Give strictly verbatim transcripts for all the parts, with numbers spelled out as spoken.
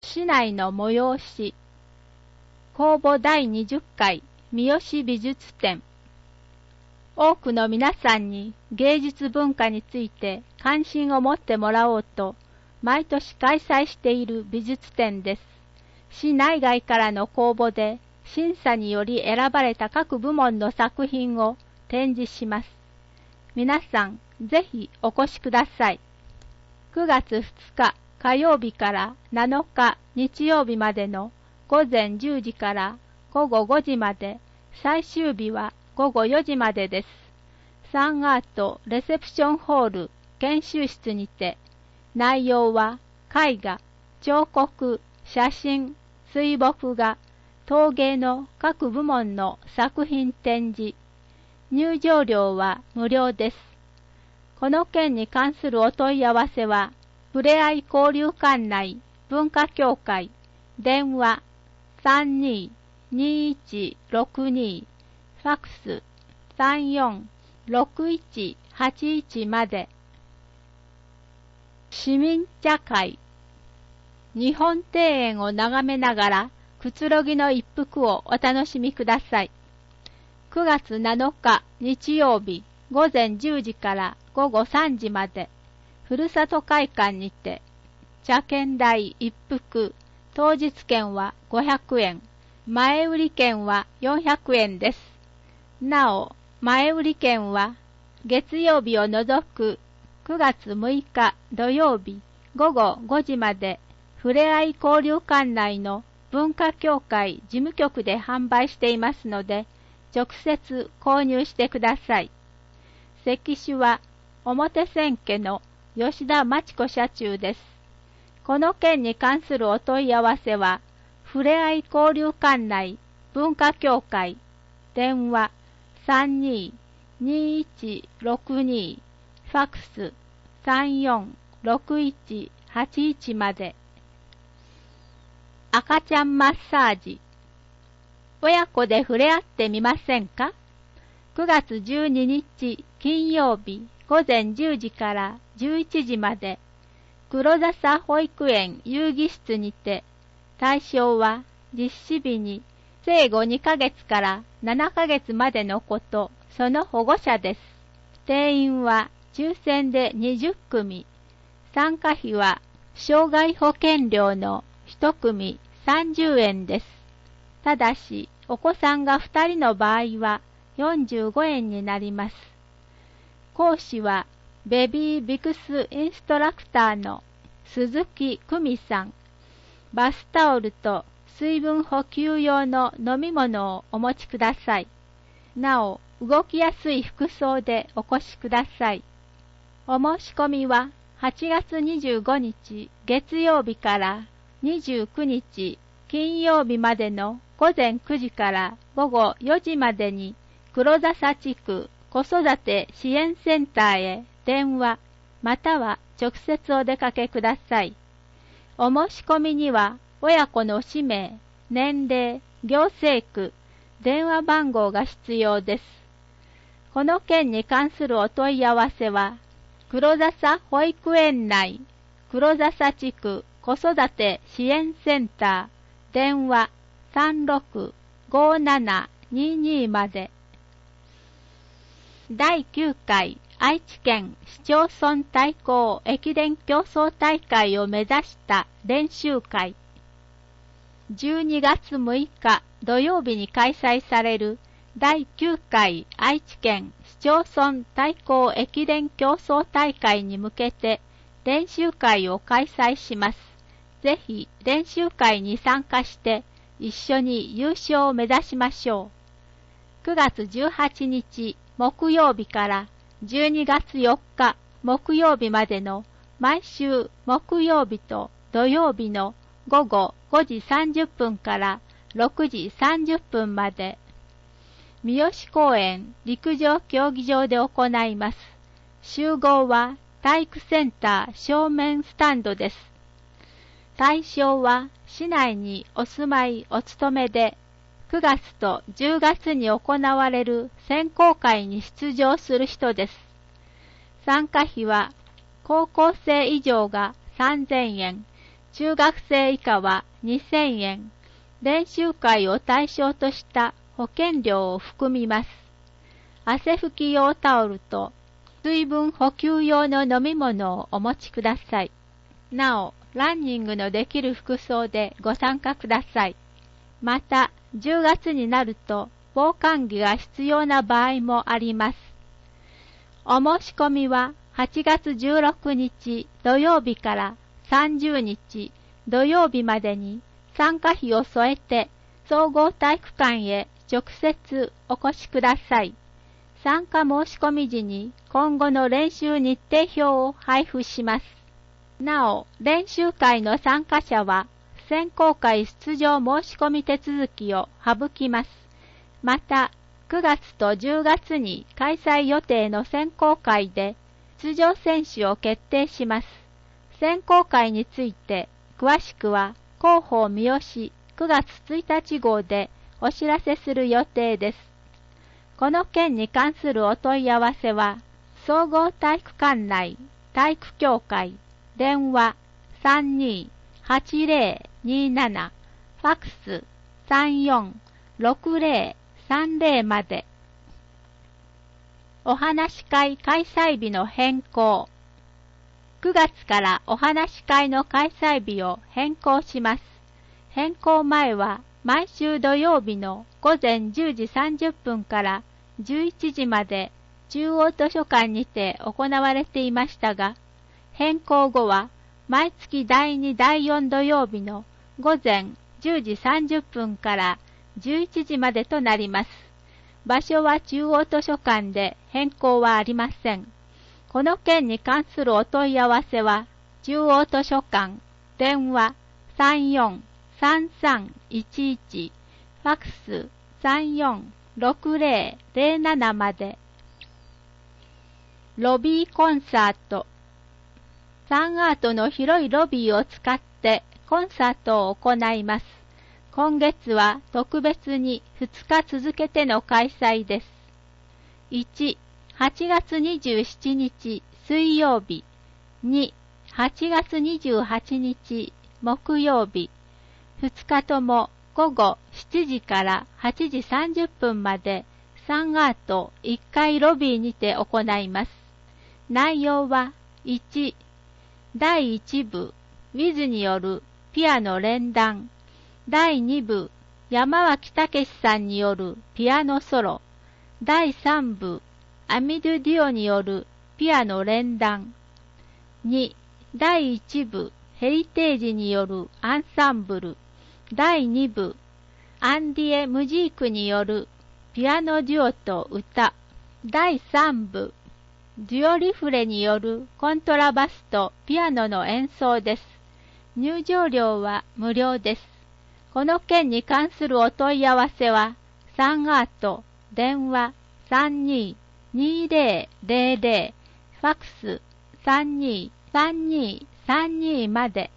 市内の催し、公募だいにじゅっかい三好美術展。多くの皆さんに芸術文化について関心を持ってもらおうと、毎年開催している美術展です。市内外からの公募で、審査により選ばれた各部門の作品を展示します。皆さん、ぜひお越しください。くがつふつか火曜日からなのか日曜日までのごぜんじゅうじからごごごじまで、最終日はごごよじまでです。サンアートレセプションホール研修室にて、内容は絵画、彫刻、写真、水墨画、陶芸の各部門の作品展示。入場料は無料です。この件に関するお問い合わせは、ふれあい交流館内文化協会電話 さんにーにーいちろくに ファックス さんよんろくいちはちいちまで。市民茶会。日本庭園を眺めながらくつろぎの一服をお楽しみください。くがつなのか日曜日ごぜんじゅうじからごごさんじまで、ふるさと会館にて、茶券代一服、当日券はごひゃくえん、前売り券はよんひゃくえんです。なお、前売り券は月曜日を除くくがつむいか土曜日ごごごじまで、ふれあい交流館内の文化協会事務局で販売していますので、直接購入してください。席種は表千家の吉田真知子社中です。この件に関するお問い合わせは、ふれあい交流館内文化協会電話 さんにーにーいちろくに ファックス さんよんろくいちはちいちまで。赤ちゃんマッサージ。親子で触れ合ってみませんか？くがつじゅうににち金曜日ごぜんじゅうじからじゅういちじまで、黒笹保育園遊戯室にて、対象は実施日に生後にかげつからななかげつまでの子とその保護者です。定員は抽選でにじゅっくみ、参加費は障害保険料のいちくみさんじゅうえんです。ただし、お子さんがふたりの場合はよんじゅうごえんになります。講師はベビービクスインストラクターの鈴木久美さん。バスタオルと水分補給用の飲み物をお持ちください。なお、動きやすい服装でお越しください。お申し込みははちがつにじゅうごにち月曜日からにじゅうくにち金曜日までのごぜんくじからごごよじまでに黒笹地区子育て支援センターへ電話または直接お出かけください。お申し込みには親子の氏名、年齢、行政区、電話番号が必要です。この件に関するお問い合わせは、黒笹保育園内黒笹地区子育て支援センター電話 さんろくごななにに まで。だいきゅうかい愛知県市町村対抗駅伝競争大会を目指した練習会。じゅうにがつむいか土曜日に開催されるだいきゅうかい愛知県市町村対抗駅伝競争大会に向けて練習会を開催します。ぜひ練習会に参加して一緒に優勝を目指しましょう。くがつじゅうはちにち木曜日からじゅうにがつよっか木曜日までの毎週木曜日と土曜日のごごごじさんじゅっぷんからろくじさんじゅっぷんまで、三好公園陸上競技場で行います。集合は体育センター正面スタンドです。対象は市内にお住まいお勤めで、くがつとじゅうがつに行われる選考会に出場する人です。参加費は高校生以上がさんぜんえん、 中学生以下はにせんえん、練習会を対象とした保険料を含みます。汗拭き用タオルと水分補給用の飲み物をお持ちください。なお、ランニングのできる服装でご参加ください。また、じゅうがつになると防寒着が必要な場合もあります。お申し込みははちがつじゅうろくにち土曜日からさんじゅうにち土曜日までに参加費を添えて総合体育館へ直接お越しください。参加申し込み時に今後の練習日程表を配布します。なお、練習会の参加者は選考会出場申し込み手続きを省きます。また、くがつとじゅうがつに開催予定の選考会で出場選手を決定します。選考会について詳しくは広報三好くがつついたち号でお知らせする予定です。この件に関するお問い合わせは、総合体育館内体育協会電話 さんにーはちぜろにーなな ファックス さんよんろくぜろさんぜろ まで。お話し会開催日の変更。くがつからお話し会の開催日を変更します。変更前は毎週土曜日のごぜんじゅうじさんじゅっぷんからじゅういちじまで中央図書館にて行われていましたが、変更後は毎月だいにだいよん土曜日のごぜんじゅうじさんじゅっぷんからじゅういちじまでとなります。場所は中央図書館で変更はありません。この件に関するお問い合わせは、中央図書館電話 さんよんさんさんいちいち ファックス さんよんろくぜろぜろなな まで。ロビーコンサート。サンアートの広いロビーを使ってコンサートを行います。今月は特別にふつか続けての開催です。いち、はちがつにじゅうしちにち水曜日。に、はちがつにじゅうはちにち木曜日。ふつかともごごしちじからはちじさんじゅっぷんまでサンアートいっかいロビーにて行います。内容は、いち、だいいちぶ、ウィズによるピアノ連弾。だいにぶ、山脇武さんによるピアノソロ。だいさんぶ、アミドゥ・ディオによるピアノ連弾。に、だいいちぶ、ヘリテージによるアンサンブル。だいにぶ、アンディエ・ムジークによるピアノデュオと歌。だいさんぶ、デュオリフレによるコントラバスとピアノの演奏です。入場料は無料です。この件に関するお問い合わせは、サンアート、電話 さんにーにぜろぜろぜろ、ファックス さんにーさんにーさんにー まで。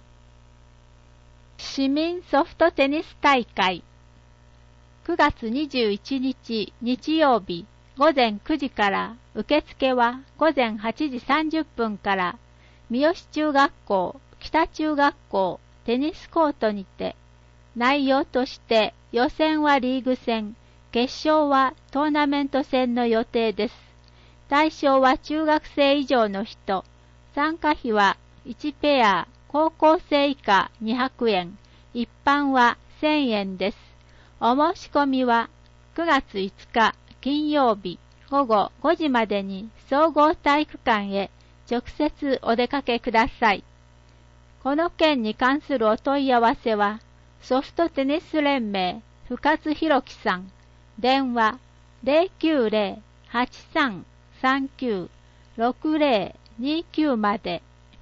市民ソフトテニス大会。くがつにじゅういちにち日曜日ごぜんくじから受付はごぜんはちじさんじゅっぷんから三好中学校、北中学校テニスコートにて、内容として予選はリーグ戦、決勝はトーナメント戦の予定です。対象は中学生以上の人。参加費はいちペア、高校生以下にひゃくえん、一般はせんえんです。お申し込みはくがついつか金曜日ごごごじまでに総合体育館へ直接お出かけください。この件に関するお問い合わせは、ソフトテニス連盟深津弘樹さん、電話 ゼロきゅうゼロ はちさんさんきゅう ろくゼロにきゅう まで。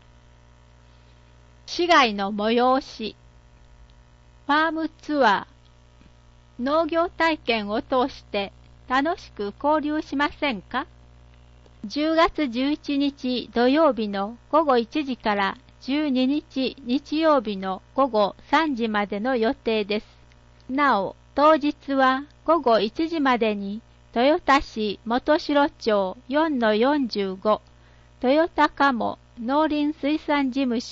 市外の催し。ファームツアー。農業体験を通して楽しく交流しませんか？じゅうがつじゅういちにち土曜日のごごいちじからじゅうににち日曜日のごごさんじまでの予定です。なお、当日はごごいちじまでに豊田市元城町 よんのよんじゅうご、豊田鴨農林水産事務所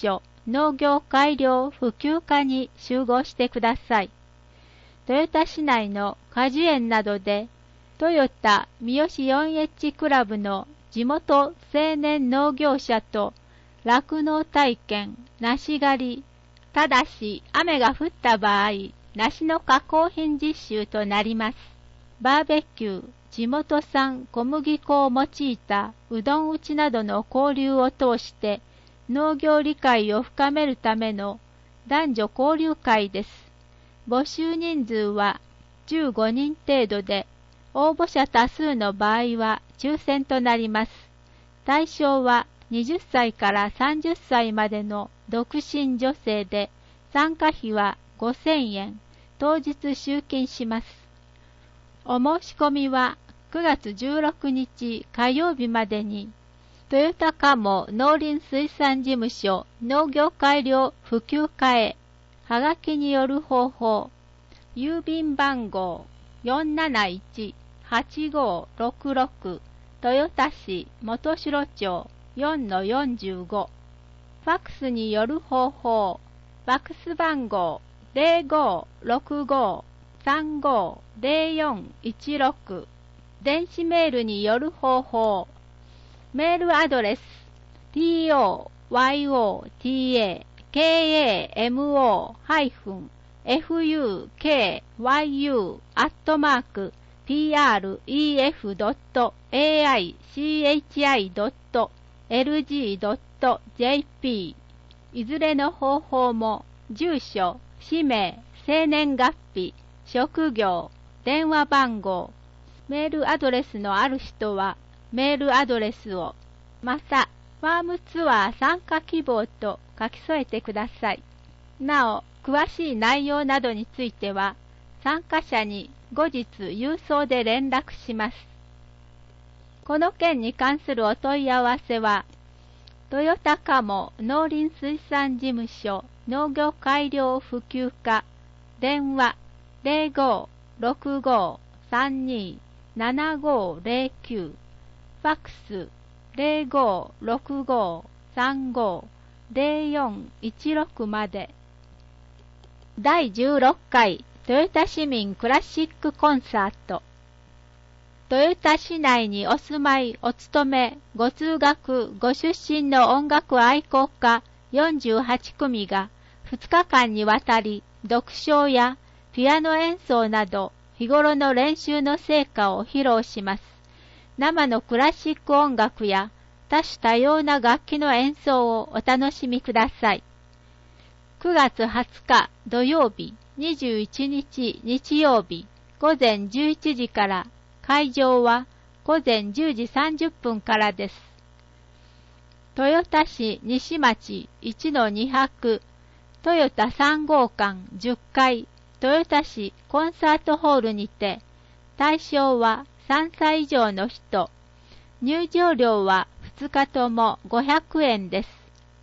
農業改良普及課に集合してください。豊田市内の果樹園などで、トヨタ三好 フォーエイチ クラブの地元青年農業者と酪農体験、梨狩り、ただし雨が降った場合、梨の加工品実習となります。バーベキュー、地元産小麦粉を用いたうどん打ちなどの交流を通して農業理解を深めるための男女交流会です。募集人数はじゅうごにん程度で、応募者多数の場合は抽選となります。対象ははたちからさんじゅっさいまでの独身女性で、参加費はごせんえん、当日集金します。お申し込みはくがつじゅうろくにち火曜日までに、豊田加茂農林水産事務所農業改良普及課へ、はがきによる方法、郵便番号 よんなないちはちごろくろく 豊田市元城町 よんのよんじゅうご、ファックスによる方法、ファックス番号 ゼロごろくごさんごゼロよんいちろく、電子メールによる方法、メールアドレス トヨタカモ フユーケーワイユー アットマーク プレフ ドット エーアイシーエイチアイ ドット エルジー ドット ジェーピー、 いずれの方法も住所、氏名、生年月日、職業、電話番号、メールアドレスのある人はメールアドレスを、またファームツアー参加希望と書き添えてください。なお、詳しい内容などについては参加者に後日郵送で連絡します。この件に関するお問い合わせは、豊田加茂農林水産事務所農業改良普及課、電話 ゼロごろくごさんにななごゼロきゅう、ファックス ゼロごろくごさんごゼロよんいちろくまで。だいじゅうろっかい豊田市民クラシックコンサート。豊田市内にお住まい、お勤め、ご通学、ご出身の音楽愛好家よんじゅうはちくみがふつかかんにわたり読唱やピアノ演奏など日頃の練習の成果を披露します。生のクラシック音楽や多種多様な楽器の演奏をお楽しみください。くがつはつか土曜日、にじゅういちにち日曜日、ごぜんじゅういちじから、会場はごぜんじゅうじさんじゅっぷんからです。豊田市西町 いちのにはく、豊田さんごうかんじゅっかい、豊田市コンサートホールにて、対象はさんさい以上の人、入場料はふつかともごひゃくえんです。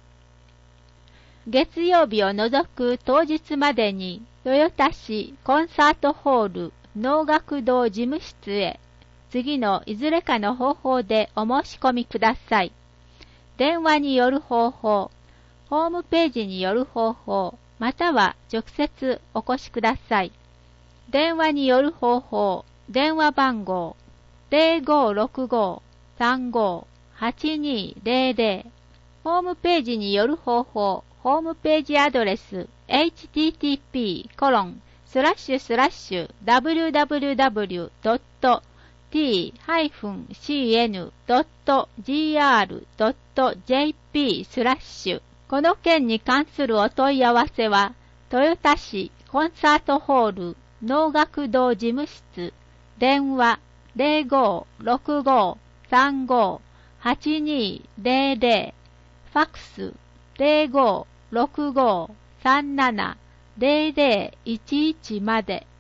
月曜日を除く当日までに、豊田市コンサートホール能楽堂事務室へ、次のいずれかの方法でお申し込みください。電話による方法、ホームページによる方法、または直接お越しください。電話による方法、電話番号 ゼロごろくごさんごはちにゼロゼロ、ホームページによる方法、ホームページアドレス エイチティーティーピーコロンスラッシュスラッシュダブリューダブリューダブリュードットティーハイフンシーエヌドットジーアールドットジェーピースラッシュ。この件に関するお問い合わせは、豊田市コンサートホール能楽堂事務室、電話ゼロごろくごさんごはちにゼロゼロ、ファックスゼロごろくごさんななゼロゼロいちいちまで。